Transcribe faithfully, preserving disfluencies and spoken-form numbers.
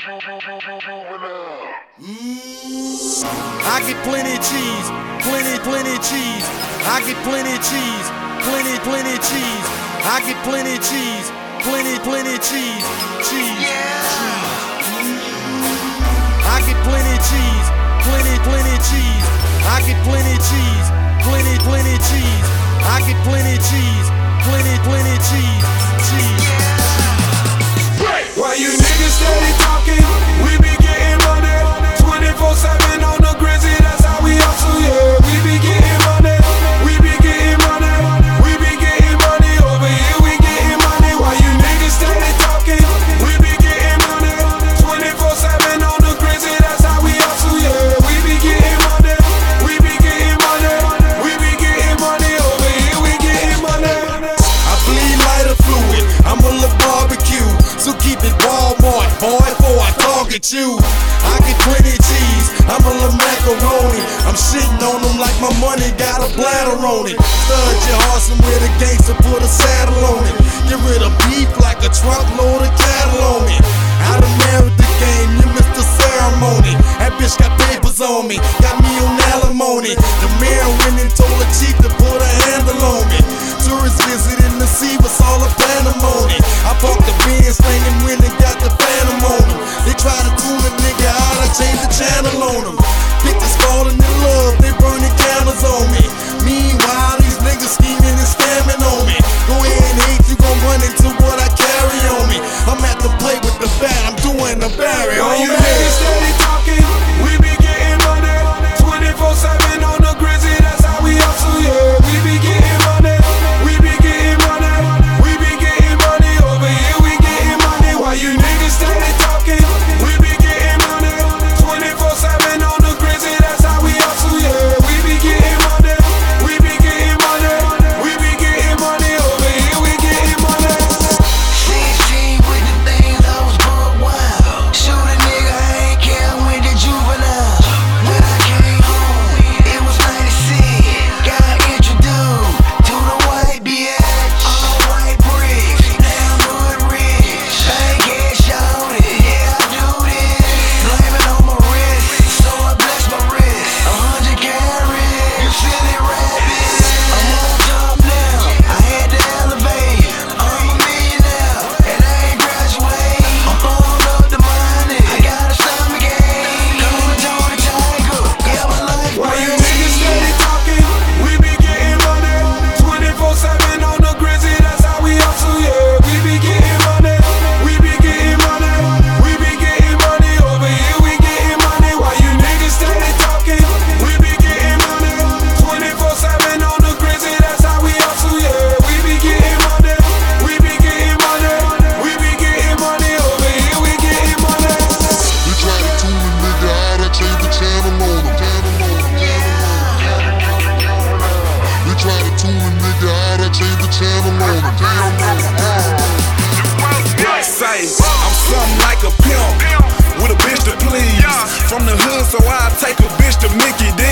I get plenty cheese, plenty, plenty cheese. I get plenty cheese, plenty, plenty cheese. I get plenty cheese, plenty, plenty cheese, cheese, cheese. I get plenty cheese, plenty, plenty cheese. I get plenty cheese, plenty, plenty cheese. I get plenty cheese, plenty, plenty cheese, cheese. Why you niggas steady talking? We be getting money twenty-four seven on the Grizzly, that's how we hustle, yeah. We be getting money, we be getting money, we be getting money over here, we getting money. Why you niggas steady talking? We be getting money twenty-four seven on the Grizzly, that's how we hustle, yeah. We be getting money, we be getting money, we be getting money over here, we getting money. I bleed lighter fluid, I'm a little barbecue, so keep it Walmart, boy, before I target you. I get plenty cheese, I'm a little macaroni. I'm shitting on them like my money got a bladder on it. Stud your horse and with a gangster, put a saddle on it. Get rid of beef like a trunk load of cattle on me. I done married the game, you missed the ceremony. That bitch got papers on me, got me on alimony. The mayor went and told the chief to put a handle on me. Tourists visiting to see what's all the pandemonium. I parked the Benz thing and went and got the phantom on them. They try to tune a nigga out, I changed the channel on them. Bitches falling in love, they burning candles on me. Meanwhile, these niggas scheming and scamming on me. Go ahead and hate, you gon' run into what I carry on me. I'm at the plate with the bat, I'm doing the Barry Why on you me. niggas steady talking? We be getting money twenty-four seven on the Grizzly, that's how we hustle, yeah. We be getting money, we be getting money, we be getting money over here, we getting money. Why you niggas steady talking? We be getting money twenty-four seven on the Grizzly, that's how we hustle, yeah. We be getting money, we be getting money, we be getting money over here, we getting money. sixteen with the things I was buck wild. Shoot a nigga, I ain't care with the juvenile. When I came home, it was ninety-six. Got introduced to the white bitch. All white bricks, damn hood rich. Bank cash on it, yeah I do this. Blame it on my wrist, so I bless my wrist. A hundred carats, you feel it rapid. I'm on top now, I had to elevate. I'm a millionaire, and I ain't graduate. I'm blowing up the money, I got a stomach ache. Going to the tiger, yeah my life Why you crazy. niggas steady talking? We be getting money twenty-four seven on the Grizzly, that's how we hustle, yeah. We be getting money, we be getting money, we be getting money over here, we getting money. Why you niggas steady talking? We be getting money twenty-four seven on the Grizzly, that's how we hustle, yeah. We be getting money, we be getting money, we be getting money over here, we getting money. You try to tune a nigga out, I change the channel on him. You try to tune a nigga out, I change the channel on him. Say, I'm something like a pimp with a bitch to please. From the hood, so I take a bitch to Mickey.